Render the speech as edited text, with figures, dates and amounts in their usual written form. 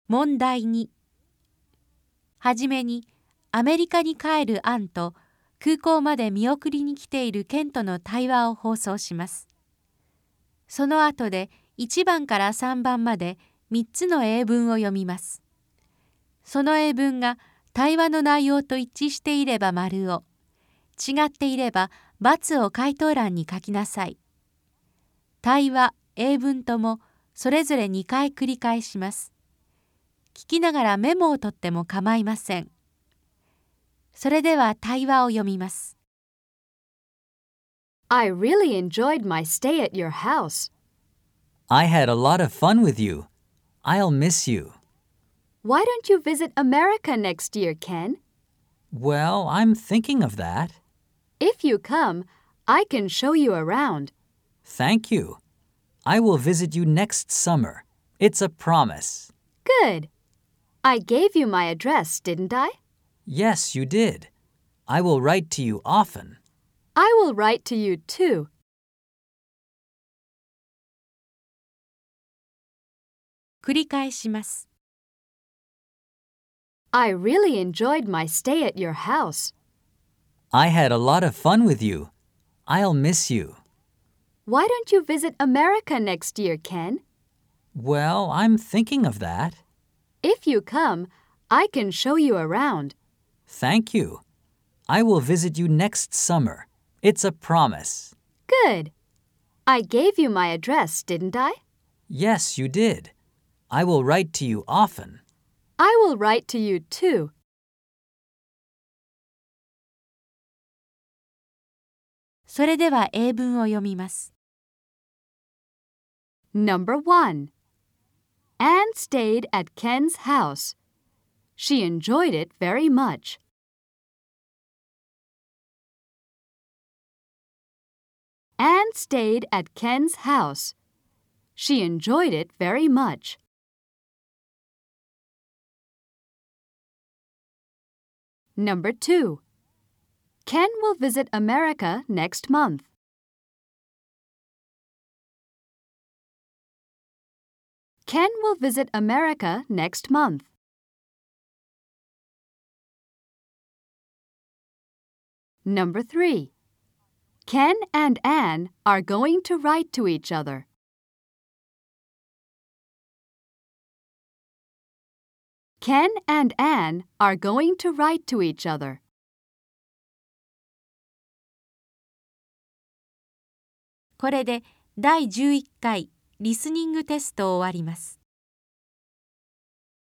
問題2。はじめに、アメリカに帰るアンと空港まで見送りに来ているケンとの対話を放送します。その後で1番から3番まで3つの英文を読みます。その英文が対話の内容と一致していれば丸を、違っていれば×を回答欄に書きなさい。対話、英文ともそれぞれ2回繰り返します。聞きながらメモを取っても構いません。それでは対話を読みます。 I really enjoyed my stay at your house. I had a lot of fun with you. I'll miss you. Why don't you visit America next year, Ken? Well, I'm thinking of that. If you come, I can show you around. Thank you. I will visit you next summer. It's a promise. Good. I gave you my address, didn't I? Yes, you did. I will write to you often. I will write to you too. 繰り返します。 I really enjoyed my stay at your house. I had a lot of fun with you. I'll miss you. Why don't you visit America next year, Ken? Well, I'm thinking of that. If you come, I can show you around. Thank you. I will visit you next summer. It's a promise. Good. I gave you my address, didn't I? Yes, you did. I will write to you often. I will write to you too. それでは英文を読みます。 Number 1. Anne stayed at Ken's house. She enjoyed it very much. Anne stayed at Ken's house. She enjoyed it very much. Number 2. Ken will visit America next month. Ken will visit America next month. Number 3. Ken and Anne are going to write to each other. Ken and Anne are going to write to each other. これで第11回リスニングテストを終わります。